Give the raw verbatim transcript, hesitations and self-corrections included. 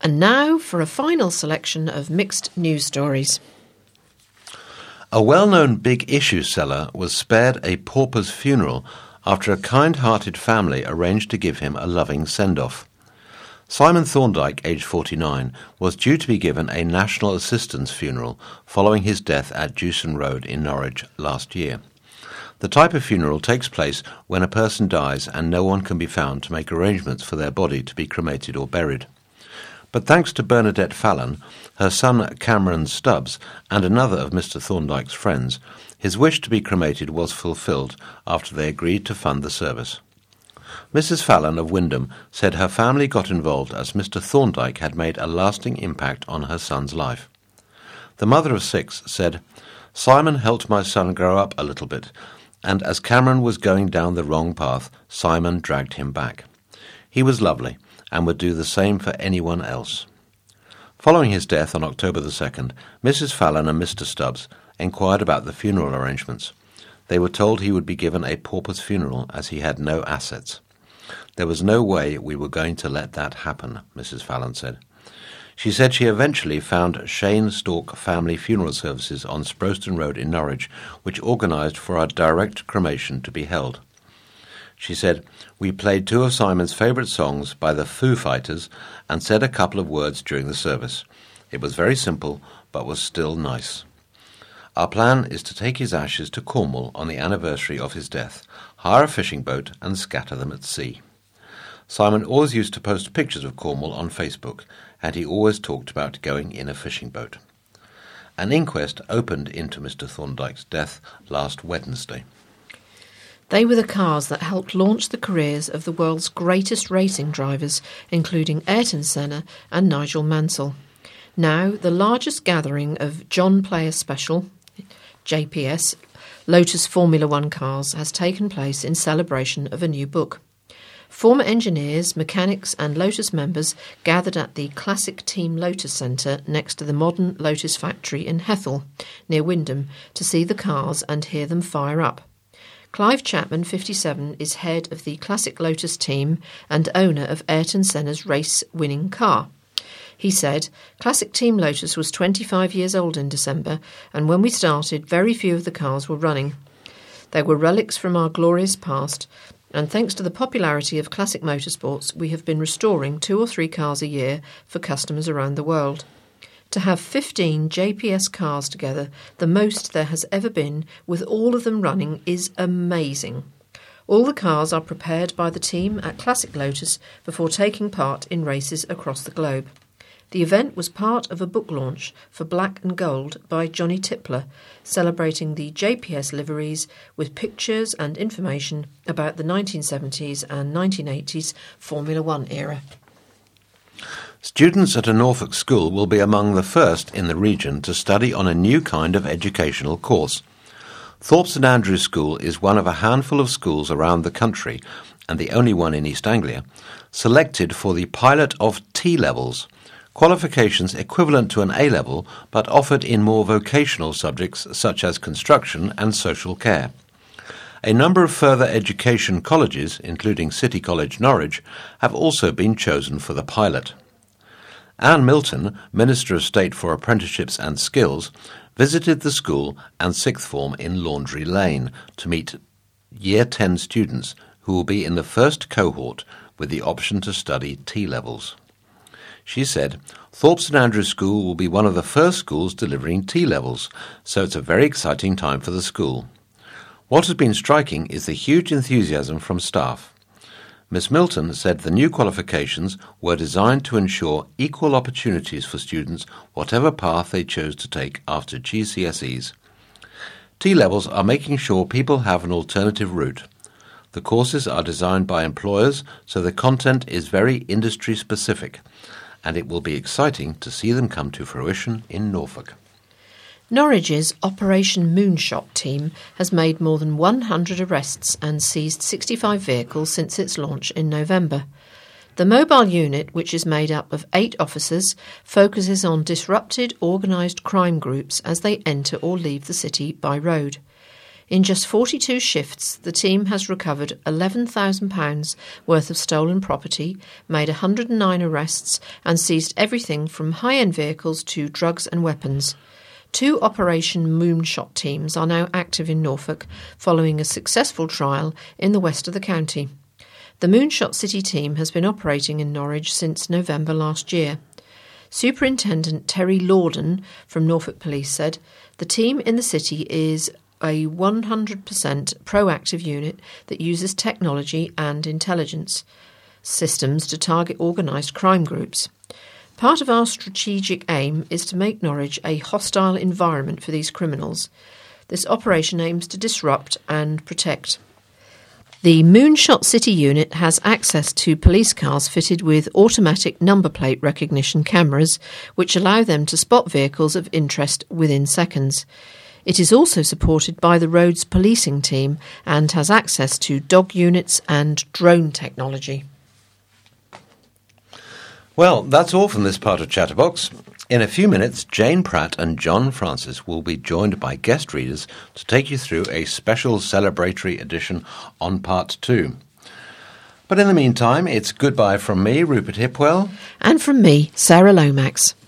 And now for a final selection of mixed news stories. A well-known big-issue seller was spared a pauper's funeral after a kind-hearted family arranged to give him a loving send-off. Simon Thorndike, aged forty-nine, was due to be given a national assistance funeral following his death at Jewson Road in Norwich last year. The type of funeral takes place when a person dies and no one can be found to make arrangements for their body to be cremated or buried. But thanks to Bernadette Fallon, her son Cameron Stubbs, and another of Mister Thorndike's friends, his wish to be cremated was fulfilled after they agreed to fund the service. Missus Fallon of Wyndham said her family got involved as Mister Thorndike had made a lasting impact on her son's life. The mother of six said, "Simon helped my son grow up a little bit, and as Cameron was going down the wrong path, Simon dragged him back. He was lovely and would do the same for anyone else." Following his death on October the second, Missus Fallon and Mister Stubbs inquired about the funeral arrangements. They were told he would be given a pauper's funeral as he had no assets. "There was no way we were going to let that happen," Missus Fallon said. She said she eventually found Shane Stork Family Funeral Services on Sproston Road in Norwich, which organised for our direct cremation to be held. She said, "We played two of Simon's favourite songs by the Foo Fighters and said a couple of words during the service. It was very simple, but was still nice. Our plan is to take his ashes to Cornwall on the anniversary of his death, hire a fishing boat and scatter them at sea." Simon always used to post pictures of Cornwall on Facebook, and he always talked about going in a fishing boat. An inquest opened into Mister Thorndike's death last Wednesday. They were the cars that helped launch the careers of the world's greatest racing drivers, including Ayrton Senna and Nigel Mansell. Now, the largest gathering of John Player Special, J P S, Lotus Formula One cars has taken place in celebration of a new book. Former engineers, mechanics and Lotus members gathered at the Classic Team Lotus Centre next to the modern Lotus factory in Hethel, near Wyndham, to see the cars and hear them fire up. Clive Chapman, fifty-seven, is head of the Classic Lotus team and owner of Ayrton Senna's race-winning car. He said, "Classic Team Lotus was twenty-five years old in December, and when we started, very few of the cars were running. They were relics from our glorious past, and thanks to the popularity of classic motorsports, we have been restoring two or three cars a year for customers around the world. To have fifteen J P S cars together, the most there has ever been, with all of them running, is amazing. All the cars are prepared by the team at Classic Lotus before taking part in races across the globe. The event was part of a book launch for Black and Gold by Johnny Tipler, celebrating the J P S liveries with pictures and information about the nineteen seventies and nineteen eighties Formula One era." Students at a Norfolk school will be among the first in the region to study on a new kind of educational course. Thorpe St Andrews School is one of a handful of schools around the country, and the only one in East Anglia, selected for the pilot of T-levels, qualifications equivalent to an A-level but offered in more vocational subjects such as construction and social care. A number of further education colleges, including City College Norwich, have also been chosen for the pilot. Anne Milton, Minister of State for Apprenticeships and Skills, visited the school and sixth form in Laundry Lane to meet Year ten students who will be in the first cohort with the option to study T-levels. She said, "Thorpe St Andrews School will be one of the first schools delivering T-levels, so it's a very exciting time for the school. What has been striking is the huge enthusiasm from staff. Miss Milton said the new qualifications were designed to ensure equal opportunities for students whatever path they chose to take after G C S Es. T-levels are making sure people have an alternative route. The courses are designed by employers, so the content is very industry-specific, and it will be exciting to see them come to fruition in Norfolk." Norwich's Operation Moonshot team has made more than one hundred arrests and seized sixty-five vehicles since its launch in November. The mobile unit, which is made up of eight officers, focuses on disrupted organised crime groups as they enter or leave the city by road. In just forty-two shifts, the team has recovered eleven thousand pounds worth of stolen property, made one hundred nine arrests and seized everything from high-end vehicles to drugs and weapons. Two Operation Moonshot teams are now active in Norfolk following a successful trial in the west of the county. The Moonshot City team has been operating in Norwich since November last year. Superintendent Terry Lorden from Norfolk Police said, "The team in the city is a one hundred percent proactive unit that uses technology and intelligence systems to target organised crime groups. Part of our strategic aim is to make Norwich a hostile environment for these criminals. This operation aims to disrupt and protect." The Moonshot City unit has access to police cars fitted with automatic number plate recognition cameras, which allow them to spot vehicles of interest within seconds. It is also supported by the roads policing team and has access to dog units and drone technology. Well, that's all from this part of Chatterbox. In a few minutes, Jane Pratt and John Francis will be joined by guest readers to take you through a special celebratory edition on part two. But in the meantime, it's goodbye from me, Rupert Hipwell. And from me, Sarah Lomax.